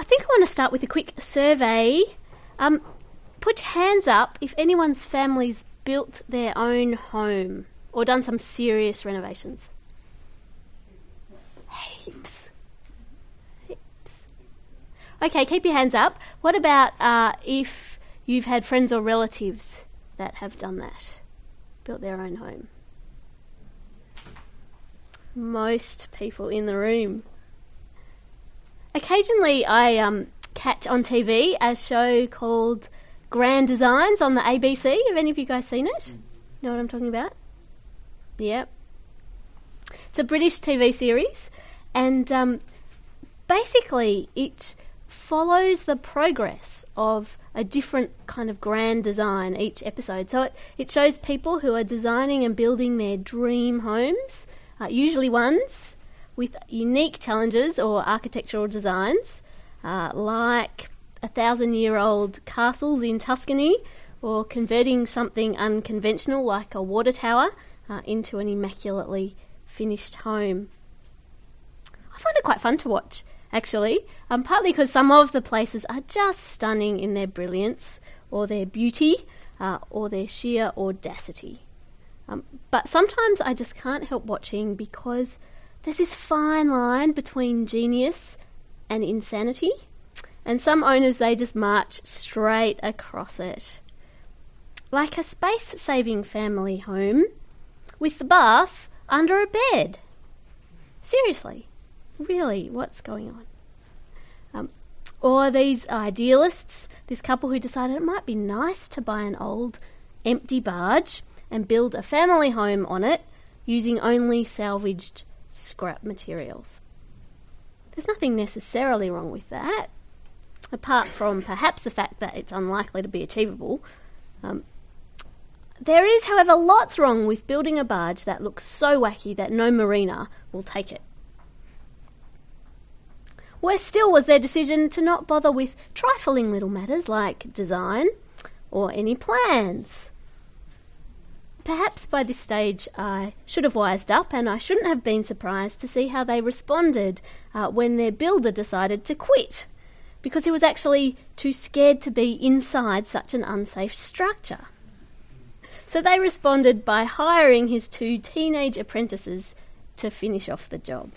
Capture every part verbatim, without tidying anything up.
think I want to start with a quick survey. Um, put your hands up if anyone's family's built their own home or done some serious renovations. Heaps. Heaps. Okay, keep your hands up. What about uh, if you've had friends or relatives that have done that, built their own home? Most people in the room. Occasionally I um, catch on T V a show called Grand Designs on the A B C. Have any of you guys seen it? Know what I'm talking about? Yep. It's a British T V series, and um, basically it follows the progress of a different kind of grand design each episode. So it, it shows people who are designing and building their dream homes, uh, usually ones with unique challenges or architectural designs, uh, like a thousand-year-old castles in Tuscany, or converting something unconventional like a water tower uh, into an immaculately finished home. I find it quite fun to watch, actually, um, partly because some of the places are just stunning in their brilliance, or their beauty, uh, or their sheer audacity. Um, but sometimes I just can't help watching because there's this fine line between genius and insanity, and some owners, they just march straight across it. Like a space-saving family home with the bath under a bed. Seriously, really, what's going on? Um, or these idealists, this couple who decided it might be nice to buy an old, empty barge and build a family home on it using only salvaged scrap materials. There's nothing necessarily wrong with that, apart from perhaps the fact that it's unlikely to be achievable. Um, there is, however, lots wrong with building a barge that looks so wacky that no marina will take it. Worse still was their decision to not bother with trifling little matters like design or any plans. Perhaps by this stage I should have wised up, and I shouldn't have been surprised to see how they responded uh, when their builder decided to quit, because he was actually too scared to be inside such an unsafe structure. So they responded by hiring his two teenage apprentices to finish off the job.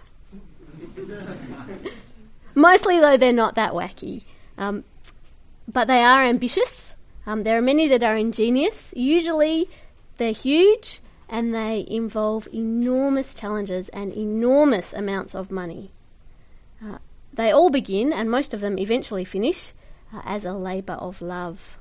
Mostly, though, they're not that wacky, um, but they are ambitious. Um, there are many that are ingenious. Usually they're huge, and they involve enormous challenges and enormous amounts of money. Uh, they all begin, and most of them eventually finish, uh, as a labour of love.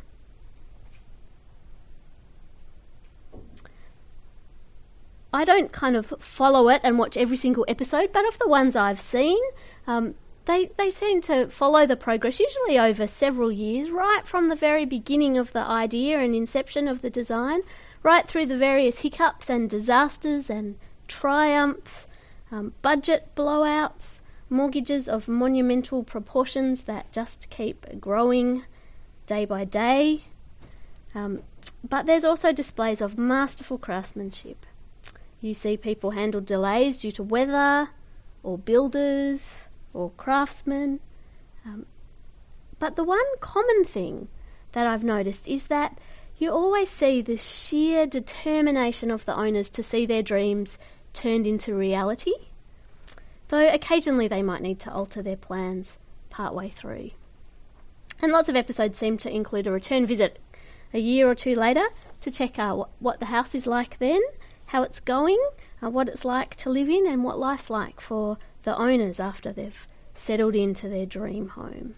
I don't kind of follow it and watch every single episode, but of the ones I've seen, um, they, they seem to follow the progress, usually over several years, right from the very beginning of the idea and inception of the design, right through the various hiccups and disasters and triumphs, um, budget blowouts, mortgages of monumental proportions that just keep growing day by day. Um, but there's also displays of masterful craftsmanship. You see people handle delays due to weather, or builders, or craftsmen. Um, but the one common thing that I've noticed is that you always see the sheer determination of the owners to see their dreams turned into reality, though occasionally they might need to alter their plans partway through. And lots of episodes seem to include a return visit a year or two later to check out what the house is like then, how it's going, uh, what it's like to live in, and what life's like for the owners after they've settled into their dream home.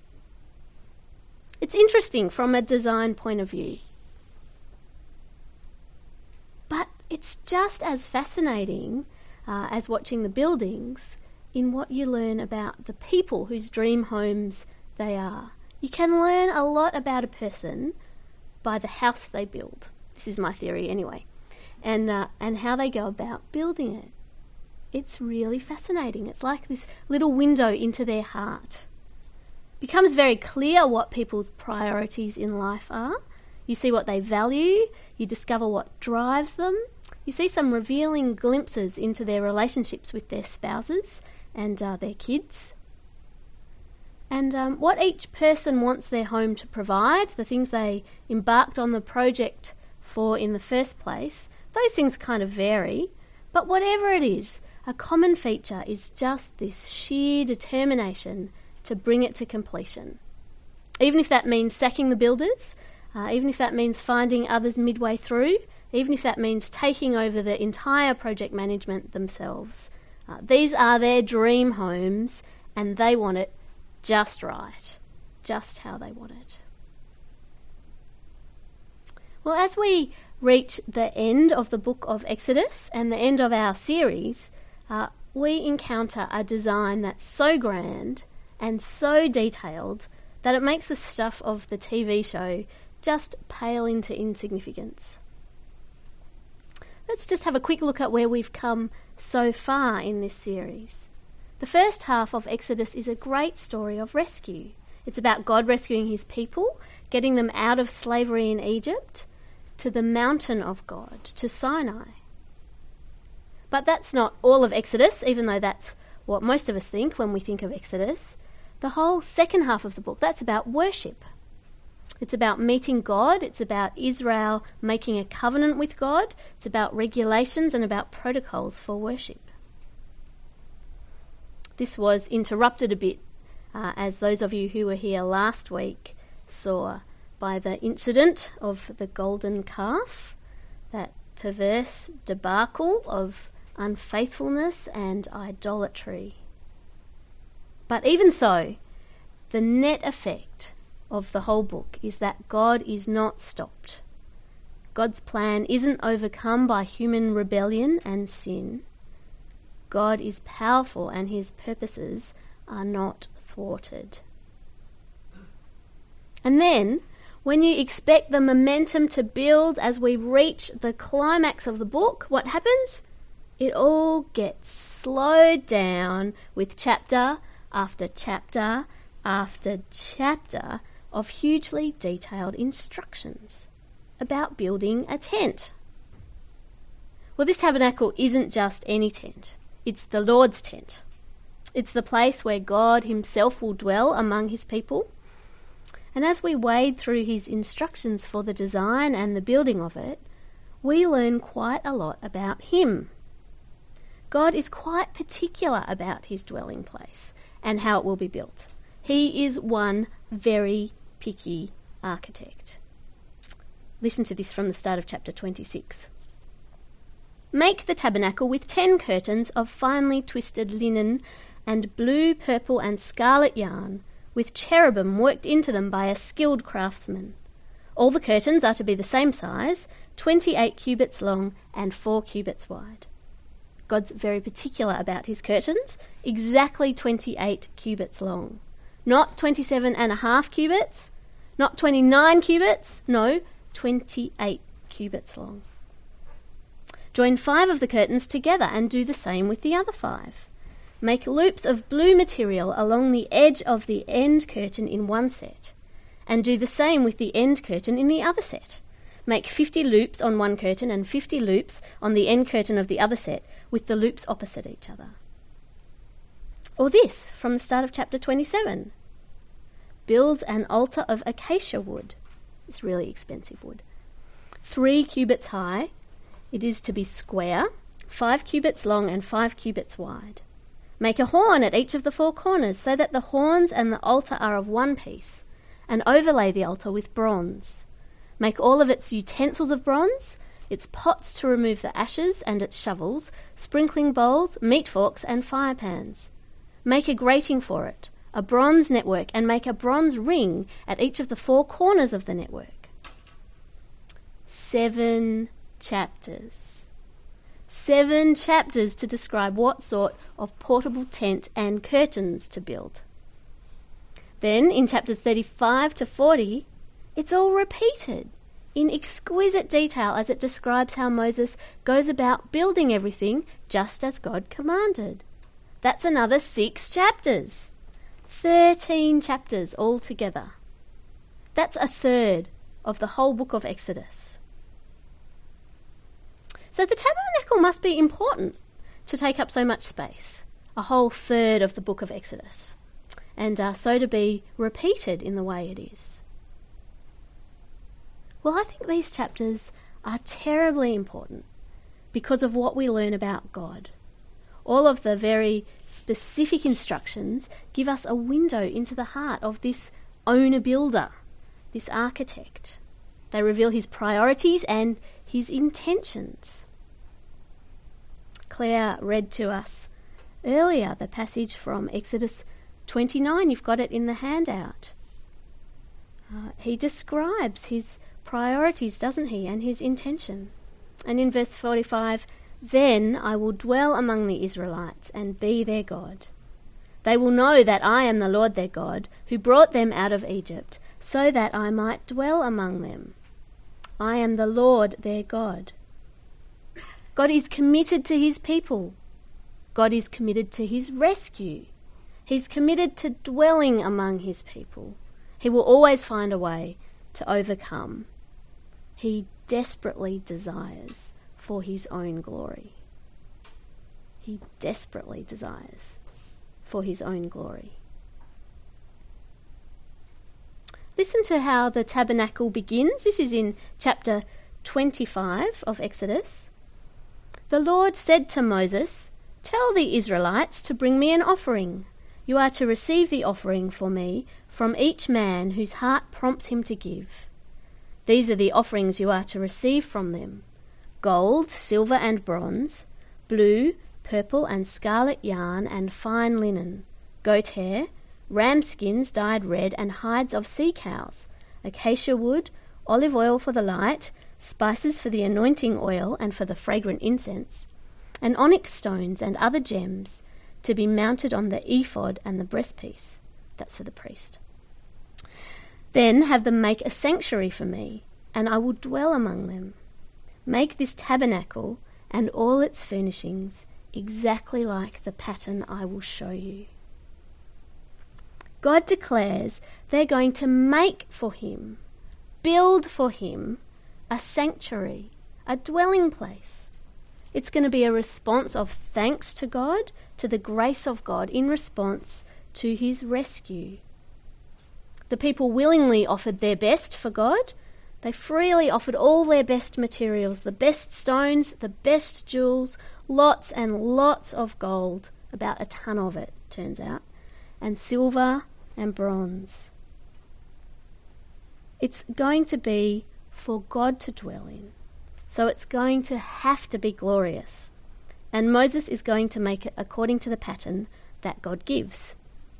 It's interesting from a design point of view. But it's just as fascinating uh, as watching the buildings in what you learn about the people whose dream homes they are. You can learn a lot about a person by the house they build. This is my theory anyway. And, uh, and how they go about building it. It's really fascinating. It's like this little window into their heart. It becomes very clear what people's priorities in life are. You see what they value. You discover what drives them. You see some revealing glimpses into their relationships with their spouses and uh, their kids. and um, what each person wants their home to provide, the things they embarked on the project for in the first place, those things kind of vary. But whatever it is, a common feature is just this sheer determination to bring it to completion. Even if that means sacking the builders, uh, even if that means finding others midway through, even if that means taking over the entire project management themselves. Uh, these are their dream homes, and they want it just right, just how they want it. Well, as we reach the end of the book of Exodus and the end of our series, uh, we encounter a design that's so grand and so detailed that it makes the stuff of the T V show just pale into insignificance. Let's just have a quick look at where we've come so far in this series. The first half of Exodus is a great story of rescue. It's about God rescuing his people, getting them out of slavery in Egypt, to the mountain of God, to Sinai. But that's not all of Exodus, even though that's what most of us think when we think of Exodus. The whole second half of the book, that's about worship. It's about meeting God, it's about Israel making a covenant with God, it's about regulations and about protocols for worship. This was interrupted a bit, uh, as those of you who were here last week saw, by the incident of the golden calf, that perverse debacle of unfaithfulness and idolatry. But even so, the net effect of the whole book is that God is not stopped. God's plan isn't overcome by human rebellion and sin. God is powerful and his purposes are not thwarted. And then, when you expect the momentum to build as we reach the climax of the book, what happens? It all gets slowed down with chapter after chapter after chapter of hugely detailed instructions about building a tent. Well, this tabernacle isn't just any tent. It's the Lord's tent. It's the place where God himself will dwell among his people. And as we wade through his instructions for the design and the building of it, we learn quite a lot about him. God is quite particular about his dwelling place and how it will be built. He is one very picky architect. Listen to this from the start of chapter twenty-six. Make the tabernacle with ten curtains of finely twisted linen and blue, purple and scarlet yarn, with cherubim worked into them by a skilled craftsman. All the curtains are to be the same size, twenty-eight cubits long and four cubits wide. God's very particular about his curtains, exactly twenty-eight cubits long. Not twenty-seven and a half cubits, not twenty-nine cubits, no, twenty-eight cubits long. Join five of the curtains together and do the same with the other five. Make loops of blue material along the edge of the end curtain in one set, and do the same with the end curtain in the other set. Make fifty loops on one curtain and fifty loops on the end curtain of the other set, with the loops opposite each other. Or this, from the start of chapter twenty-seven. Build an altar of acacia wood. It's really expensive wood. Three cubits high. It is to be square, five cubits long and five cubits wide. Make a horn at each of the four corners so that the horns and the altar are of one piece, and overlay the altar with bronze. Make all of its utensils of bronze, its pots to remove the ashes and its shovels, sprinkling bowls, meat forks and fire pans. Make a grating for it, a bronze network, and make a bronze ring at each of the four corners of the network. Seven chapters. Seven chapters to describe what sort of portable tent and curtains to build. Then, in chapters thirty-five to forty, it's all repeated in exquisite detail as it describes how Moses goes about building everything just as God commanded. That's another six chapters. Thirteen chapters altogether. That's a third of the whole book of Exodus. So the tabernacle must be important to take up so much space, a whole third of the book of Exodus. and uh, so to be repeated in the way it is. Well, I think these chapters are terribly important because of what we learn about God. All of the very specific instructions give us a window into the heart of this owner-builder, this architect. They reveal his priorities and his intentions. Claire read to us earlier the passage from Exodus twenty-nine. You've got it in the handout. Uh, he describes his priorities, doesn't he, and his intention. And in verse forty-five, "Then I will dwell among the Israelites and be their God. They will know that I am the Lord their God, who brought them out of Egypt, so that I might dwell among them. I am the Lord their God." God is committed to his people. God is committed to his rescue. He's committed to dwelling among his people. He will always find a way to overcome. He desperately desires for his own glory. He desperately desires for his own glory. Listen to how the tabernacle begins. This is in chapter twenty-five of Exodus. "The Lord said to Moses, 'Tell the Israelites to bring me an offering. You are to receive the offering for me from each man whose heart prompts him to give. These are the offerings you are to receive from them: gold, silver and bronze, blue, purple and scarlet yarn and fine linen, goat hair, ram skins dyed red and hides of sea cows, acacia wood, olive oil for the light, spices for the anointing oil and for the fragrant incense, and onyx stones and other gems to be mounted on the ephod and the breastpiece.'" That's for the priest. "Then have them make a sanctuary for me, and I will dwell among them. Make this tabernacle and all its furnishings exactly like the pattern I will show you." God declares they're going to make for him, build for him, a sanctuary, a dwelling place. It's going to be a response of thanks to God, to the grace of God in response to his rescue. The people willingly offered their best for God. They freely offered all their best materials, the best stones, the best jewels, lots and lots of gold, about a ton of it, turns out, and silver and bronze. It's going to be for God to dwell in, so it's going to have to be glorious. And Moses is going to make it according to the pattern that God gives.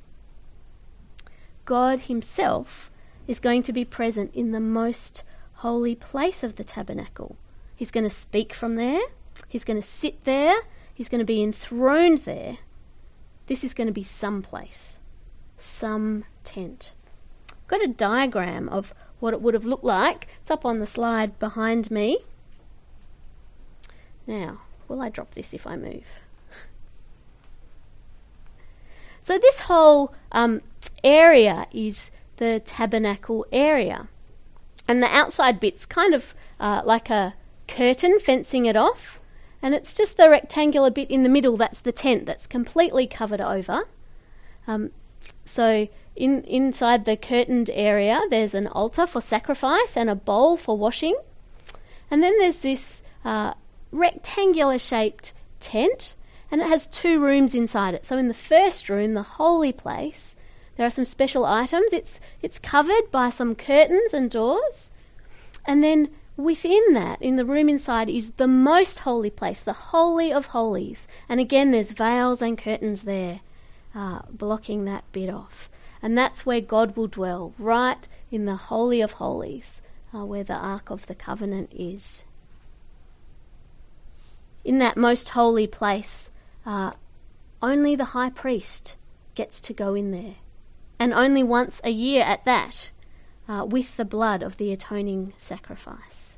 God himself is going to be present in the most holy place of the tabernacle. He's going to speak from there. He's going to sit there. He's going to be enthroned there. This is going to be some place, some tent. I've got a diagram of what it would have looked like. It's up on the slide behind me. Now, will I drop this if I move? So this whole um, area is the tabernacle area. And the outside bit's kind of uh, like a curtain fencing it off. And it's just the rectangular bit in the middle that's the tent that's completely covered over. Um, so in inside the curtained area, there's an altar for sacrifice and a bowl for washing. And then there's this uh, rectangular-shaped tent, and it has two rooms inside it. So in the first room, the holy place, there are some special items. It's it's covered by some curtains and doors. And then within that, in the room inside, is the most holy place, the Holy of Holies. And again, there's veils and curtains there uh, blocking that bit off. And that's where God will dwell, right in the Holy of Holies, uh, where the Ark of the Covenant is. In that most holy place, uh, only the high priest gets to go in there. And only once a year at that, uh, with the blood of the atoning sacrifice.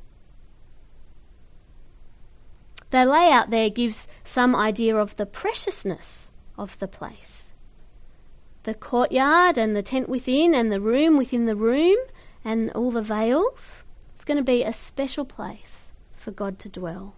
The layout there gives some idea of the preciousness of the place. The courtyard and the tent within and the room within the room and all the veils. It's going to be a special place for God to dwell.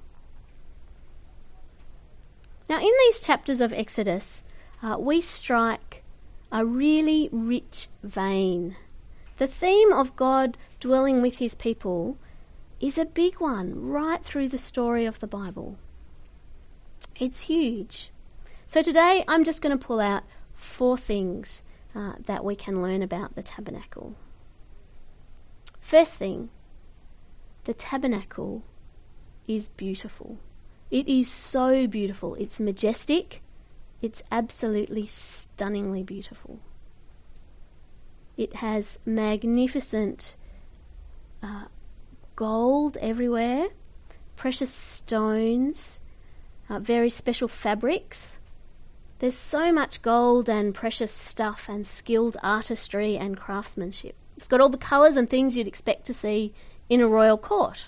Now, in these chapters of Exodus, uh, we strike a really rich vein. The theme of God dwelling with his people is a big one right through the story of the Bible. It's huge. So today I'm just going to pull out four things uh, that we can learn about the tabernacle. First thing, the tabernacle is beautiful. It is so beautiful. It's majestic. It's absolutely stunningly beautiful. It has magnificent uh, gold everywhere, precious stones, uh, very special fabrics. There's so much gold and precious stuff and skilled artistry and craftsmanship. It's got all the colours and things you'd expect to see in a royal court.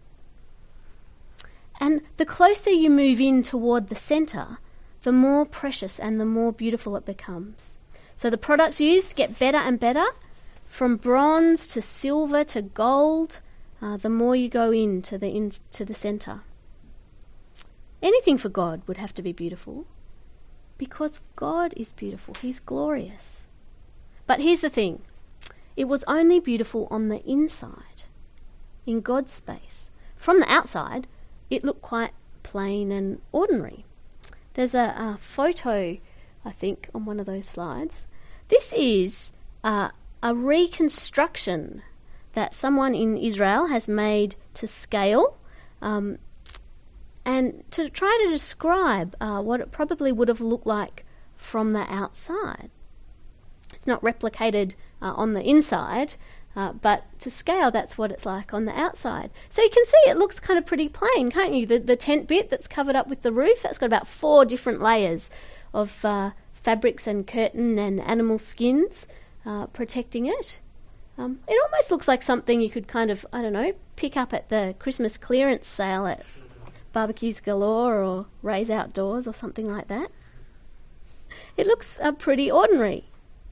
And the closer you move in toward the centre, the more precious and the more beautiful it becomes. So the products used get better and better, from bronze to silver to gold, uh, the more you go into the into the centre. Anything for God would have to be beautiful, because God is beautiful. He's glorious. But here's the thing. It was only beautiful on the inside, in God's space. From the outside, it looked quite plain and ordinary. There's a, a photo, I think, on one of those slides. This is uh, a reconstruction that someone in Israel has made to scale um, and to try to describe uh, what it probably would have looked like from the outside. It's not replicated uh, on the inside, uh, but to scale, that's what it's like on the outside. So you can see it looks kind of pretty plain, can't you? The, the tent bit that's covered up with the roof, that's got about four different layers of uh, fabrics and curtain and animal skins uh, protecting it. Um, it almost looks like something you could kind of, I don't know, pick up at the Christmas clearance sale at Barbecues Galore or Ray's Outdoors or something like that. It looks uh, pretty ordinary.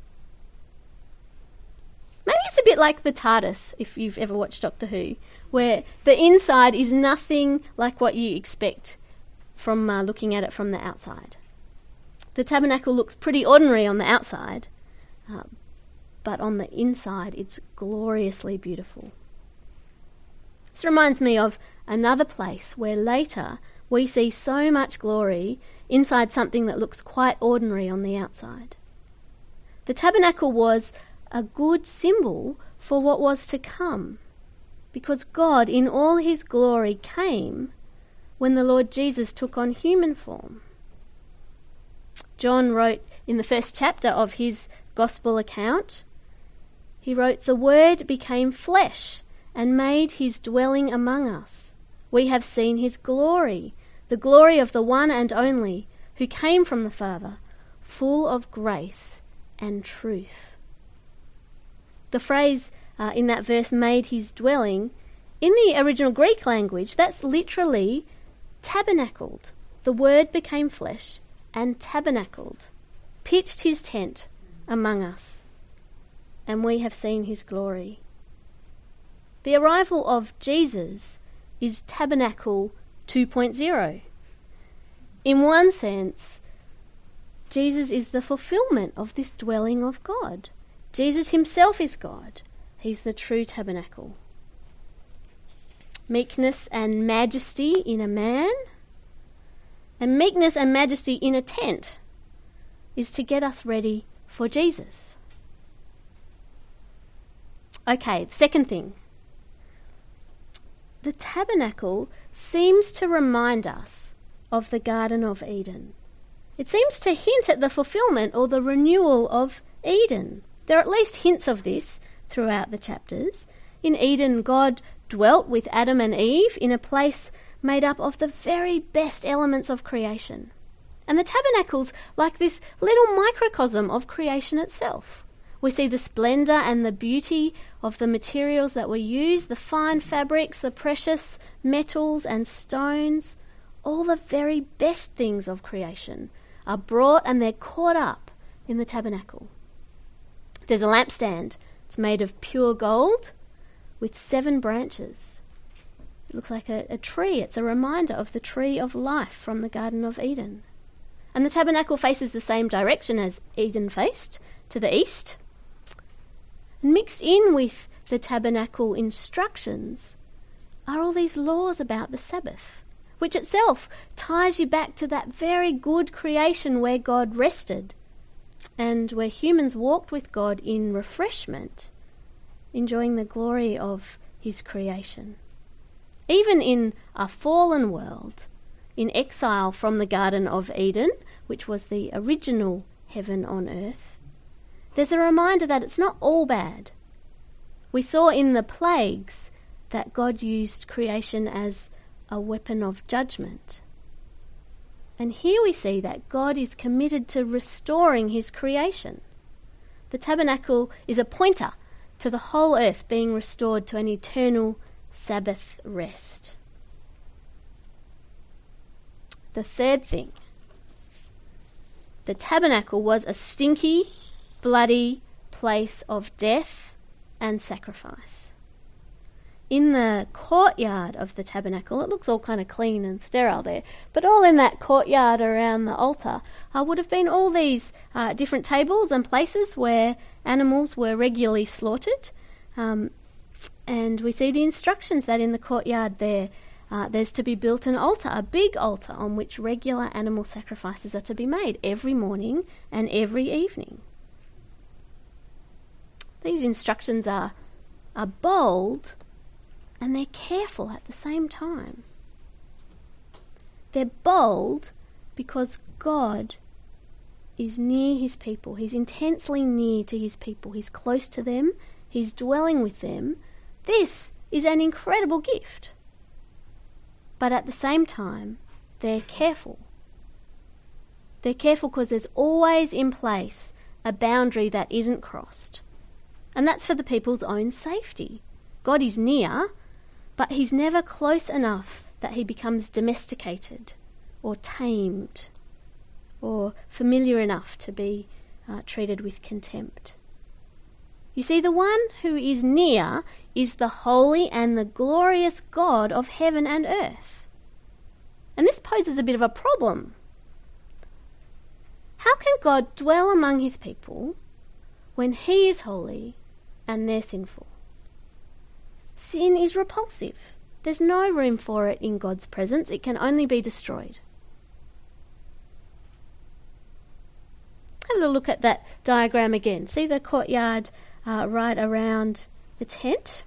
Maybe it's a bit like the TARDIS, if you've ever watched Doctor Who, where the inside is nothing like what you expect from uh, looking at it from the outside. The tabernacle looks pretty ordinary on the outside, uh, but on the inside it's gloriously beautiful. This reminds me of another place where later we see so much glory inside something that looks quite ordinary on the outside. The tabernacle was a good symbol for what was to come, because God in all his glory came when the Lord Jesus took on human form. John wrote in the first chapter of his gospel account, he wrote, "The Word became flesh and made his dwelling among us. We have seen his glory, the glory of the one and only, who came from the Father, full of grace and truth." The phrase uh, in that verse, "made his dwelling," in the original Greek language, that's literally tabernacled. The Word became flesh and tabernacled, pitched his tent among us, and we have seen his glory. The arrival of Jesus is Tabernacle two point oh. In one sense, Jesus is the fulfillment of this dwelling of God. Jesus himself is God. He's the true tabernacle. Meekness and majesty in a man, and meekness and majesty in a tent, is to get us ready for Jesus. Okay, second thing. The tabernacle seems to remind us of the Garden of Eden. It seems to hint at the fulfillment or the renewal of Eden. There are at least hints of this throughout the chapters. In Eden, God dwelt with Adam and Eve in a place made up of the very best elements of creation. And the tabernacle's like this little microcosm of creation itself. We see the splendour and the beauty of the materials that were used, the fine fabrics, the precious metals and stones. All the very best things of creation are brought and they're caught up in the tabernacle. There's a lampstand. It's made of pure gold with seven branches. It looks like a, a tree. It's a reminder of the tree of life from the Garden of Eden. And the tabernacle faces the same direction as Eden faced, to the east. And mixed in with the tabernacle instructions are all these laws about the Sabbath, which itself ties you back to that very good creation where God rested and where humans walked with God in refreshment, enjoying the glory of his creation. Even in a fallen world, in exile from the Garden of Eden, which was the original heaven on earth, there's a reminder that it's not all bad. We saw in the plagues that God used creation as a weapon of judgment. And here we see that God is committed to restoring his creation. The tabernacle is a pointer to the whole earth being restored to an eternal Sabbath rest. The third thing, the tabernacle was a stinky, bloody place of death and sacrifice. In the courtyard of the tabernacle, it looks all kind of clean and sterile there, but all in that courtyard around the altar uh, would have been all these uh, different tables and places where animals were regularly slaughtered. Um, and we see the instructions that in the courtyard there, uh, there's to be built an altar, a big altar on which regular animal sacrifices are to be made every morning and every evening. These instructions are, are bold, and they're careful at the same time. They're bold because God is near his people. He's intensely near to his people. He's close to them. He's dwelling with them. This is an incredible gift. But at the same time, they're careful. They're careful because there's always in place a boundary that isn't crossed. And that's for the people's own safety. God is near, but he's never close enough that he becomes domesticated or tamed or familiar enough to be uh, treated with contempt. You see, the one who is near is the holy and the glorious God of heaven and earth. And this poses a bit of a problem. How can God dwell among his people when he is holy and they're sinful? Sin is repulsive. There's no room for it in God's presence. It can only be destroyed. Have a look at that diagram again. See the courtyard uh, right around the tent?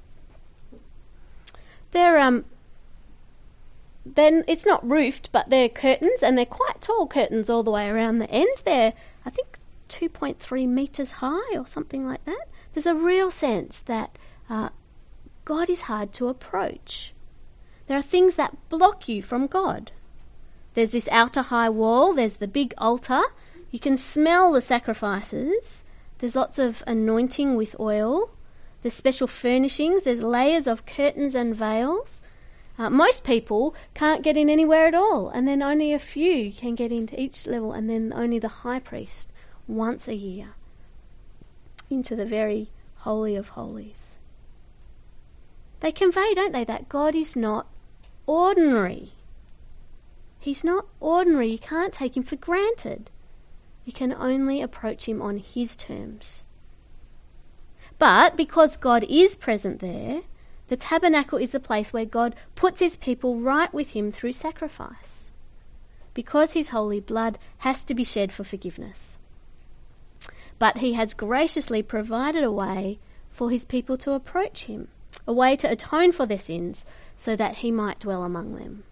They're um. Then it's not roofed, but they're curtains, and they're quite tall curtains all the way around the end. They're, I think, two point three metres high or something like that. There's a real sense that uh, God is hard to approach. There are things that block you from God. There's this outer high wall, there's the big altar. You can smell the sacrifices. There's lots of anointing with oil. There's special furnishings. There's layers of curtains and veils. Uh, most people can't get in anywhere at all, and then only a few can get into each level, and then only the high priest once a year into the very holy of holies. They convey, don't they, that God is not ordinary. He's not ordinary. You can't take him for granted. You can only approach him on his terms. But because God is present there, the tabernacle is the place where God puts his people right with him through sacrifice, because his holy blood has to be shed for forgiveness. But he has graciously provided a way for his people to approach him, a way to atone for their sins so that he might dwell among them.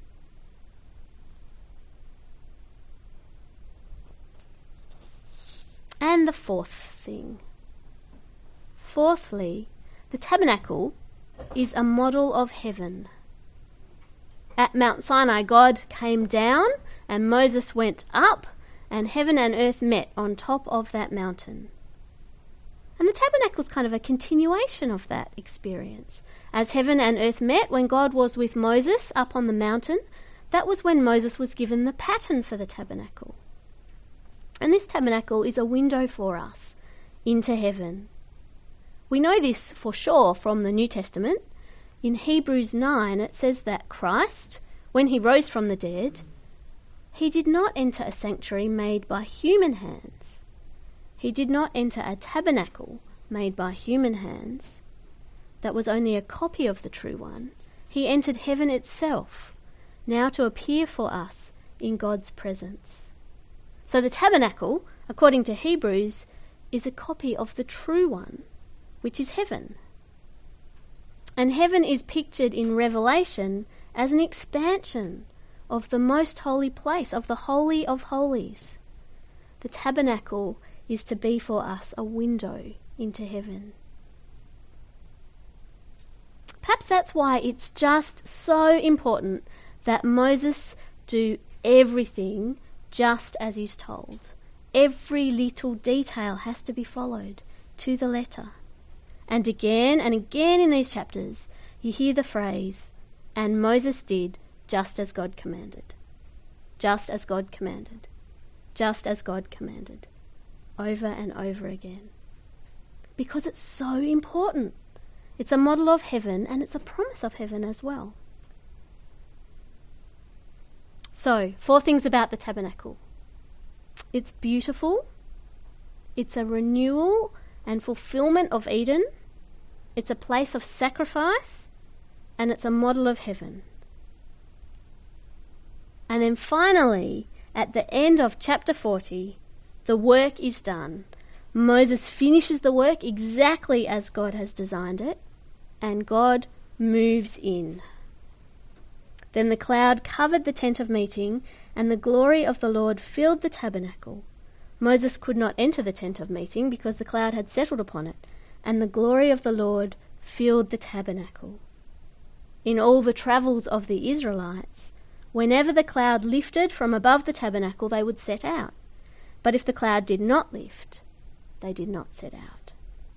And the fourth thing. Fourthly, the tabernacle is a model of heaven. At Mount Sinai, God came down and Moses went up, and heaven and earth met on top of that mountain. And the tabernacle is kind of a continuation of that experience. As heaven and earth met when God was with Moses up on the mountain, that was when Moses was given the pattern for the tabernacle. And this tabernacle is a window for us into heaven. We know this for sure from the New Testament. In Hebrews nine, it says that Christ, when he rose from the dead, He did not enter a sanctuary made by human hands. He did not enter a tabernacle made by human hands. That was only a copy of the true one. He entered heaven itself, now to appear for us in God's presence. So the tabernacle, according to Hebrews, is a copy of the true one, which is heaven. And heaven is pictured in Revelation as an expansion of the most holy place, of the Holy of Holies. The tabernacle is to be for us a window into heaven. Perhaps that's why it's just so important that Moses do everything just as he's told. Every little detail has to be followed to the letter. And again and again in these chapters, you hear the phrase, and Moses did just as God commanded. Just as God commanded. Just as God commanded. Over and over again. Because it's so important. It's a model of heaven and it's a promise of heaven as well. So, four things about the tabernacle. It's beautiful. It's a renewal and fulfillment of Eden. It's a place of sacrifice. And it's a model of heaven. And then finally, at the end of chapter forty, the work is done. Moses finishes the work exactly as God has designed it, and God moves in. Then the cloud covered the tent of meeting, and the glory of the Lord filled the tabernacle. Moses could not enter the tent of meeting because the cloud had settled upon it, and the glory of the Lord filled the tabernacle. In all the travels of the Israelites, whenever the cloud lifted from above the tabernacle, they would set out. But if the cloud did not lift, they did not set out.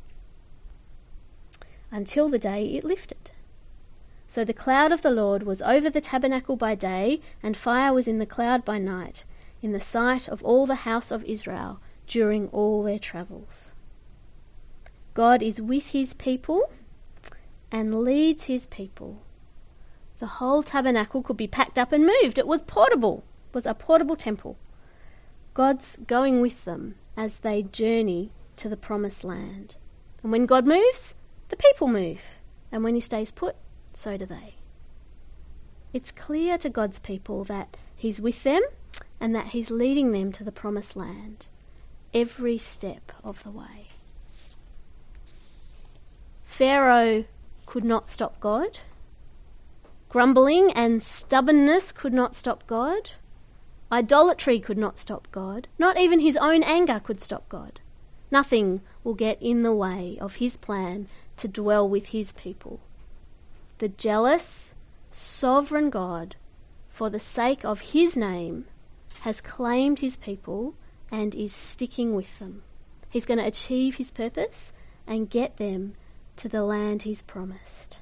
Until the day it lifted. So the cloud of the Lord was over the tabernacle by day, and fire was in the cloud by night, in the sight of all the house of Israel during all their travels. God is with his people and leads his people. The whole tabernacle could be packed up and moved. It was portable. It was a portable temple. God's going with them as they journey to the promised land. And when God moves, the people move. And when he stays put, so do they. It's clear to God's people that he's with them and that he's leading them to the promised land every step of the way. Pharaoh could not stop God. Grumbling and stubbornness could not stop God. Idolatry could not stop God. Not even his own anger could stop God. Nothing will get in the way of his plan to dwell with his people. The jealous, sovereign God, for the sake of his name, has claimed his people and is sticking with them. He's going to achieve his purpose and get them to the land he's promised.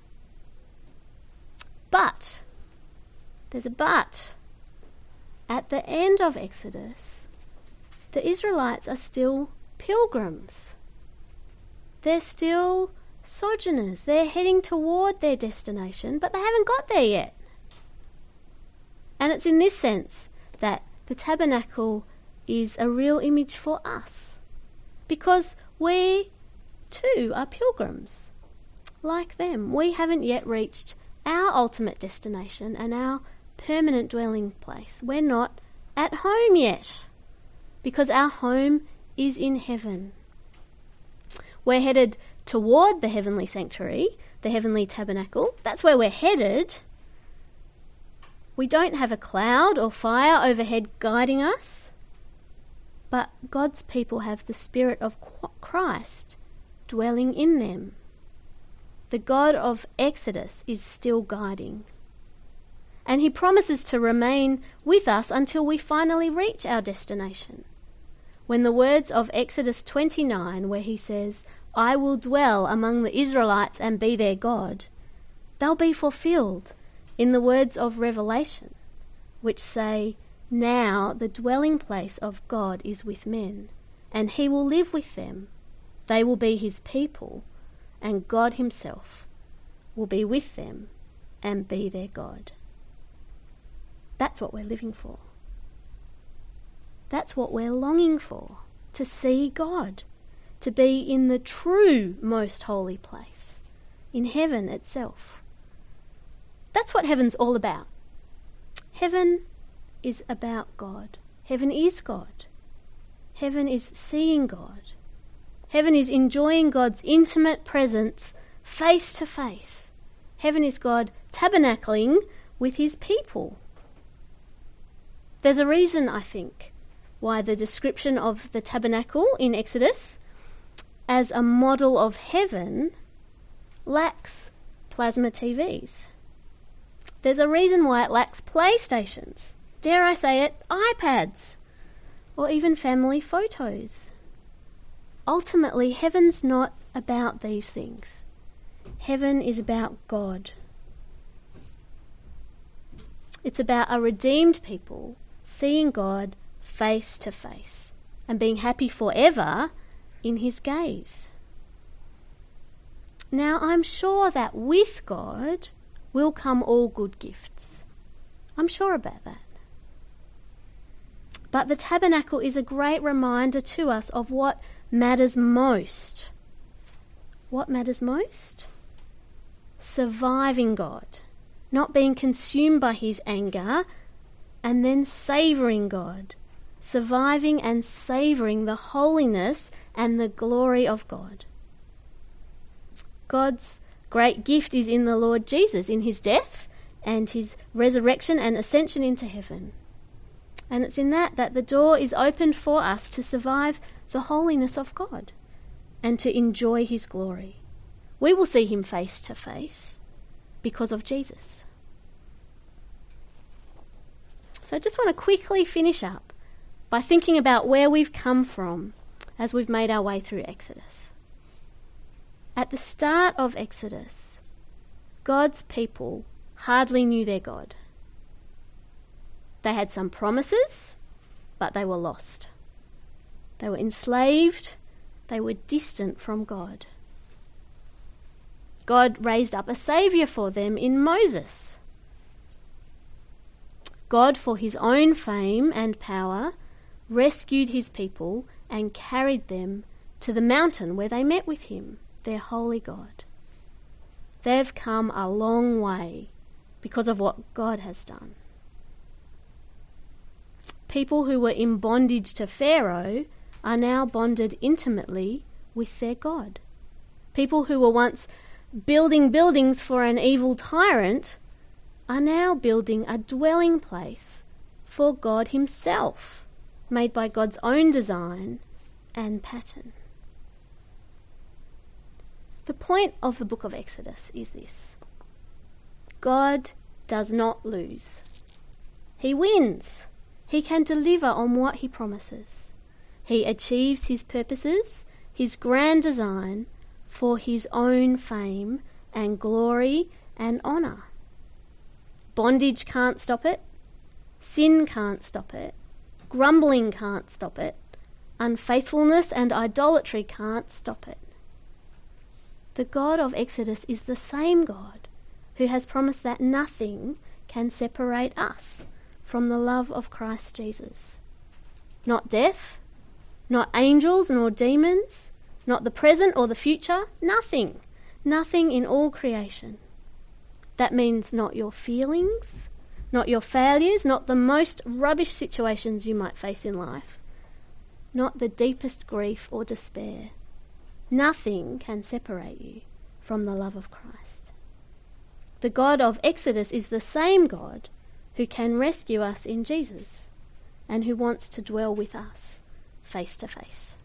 But, there's a but. At the end of Exodus, the Israelites are still pilgrims. They're still sojourners. They're heading toward their destination, but they haven't got there yet. And it's in this sense that the tabernacle is a real image for us, because we too are pilgrims. Like them, we haven't yet reached our ultimate destination and our permanent dwelling place. We're not at home yet, because our home is in heaven. We're headed toward the heavenly sanctuary, the heavenly tabernacle. That's where we're headed. We don't have a cloud or fire overhead guiding us, but God's people have the Spirit of Christ dwelling in them. The God of Exodus is still guiding. And he promises to remain with us until we finally reach our destination. When the words of Exodus twenty-nine, where he says, I will dwell among the Israelites and be their God, they'll be fulfilled in the words of Revelation, which say, now the dwelling place of God is with men, and he will live with them. They will be his people, and God himself will be with them and be their God. That's what we're living for. That's what we're longing for, to see God, to be in the true most holy place, in heaven itself. That's what heaven's all about. Heaven is about God. Heaven is God. Heaven is seeing God. Heaven is enjoying God's intimate presence face to face. Heaven is God tabernacling with his people. There's a reason, I think, why the description of the tabernacle in Exodus as a model of heaven lacks plasma T Vs. There's a reason why it lacks PlayStations, dare I say it, iPads, or even family photos. Ultimately, heaven's not about these things. Heaven is about God. It's about a redeemed people seeing God face to face and being happy forever in his gaze. Now, I'm sure that with God will come all good gifts. I'm sure about that. But the tabernacle is a great reminder to us of what matters most. What matters most? Surviving God, not being consumed by his anger, and then savouring God, surviving and savouring the holiness and the glory of God. God's great gift is in the Lord Jesus, in his death and his resurrection and ascension into heaven. And it's in that that the door is opened for us to survive the holiness of God and to enjoy his glory. We will see him face to face because of Jesus. So I just want to quickly finish up by thinking about where we've come from as we've made our way through Exodus. At the start of Exodus, God's people hardly knew their God. They had some promises, but they were lost. They were enslaved. They were distant from God. God raised up a saviour for them in Moses. God, for his own fame and power, rescued his people and carried them to the mountain where they met with him, their holy God. They've come a long way because of what God has done. People who were in bondage to Pharaoh are now bonded intimately with their God. People who were once building buildings for an evil tyrant are now building a dwelling place for God himself, made by God's own design and pattern. The point of the book of Exodus is this: God does not lose. He wins. He can deliver on what he promises. He achieves his purposes, his grand design, for his own fame and glory and honour. Bondage can't stop it. Sin can't stop it. Grumbling can't stop it. Unfaithfulness and idolatry can't stop it. The God of Exodus is the same God who has promised that nothing can separate us from the love of Christ Jesus. Not death, not angels nor demons, not the present or the future, nothing, nothing in all creation. That means not your feelings, not your failures, not the most rubbish situations you might face in life, not the deepest grief or despair. Nothing can separate you from the love of Christ. The God of Exodus is the same God who can rescue us in Jesus and who wants to dwell with us face to face.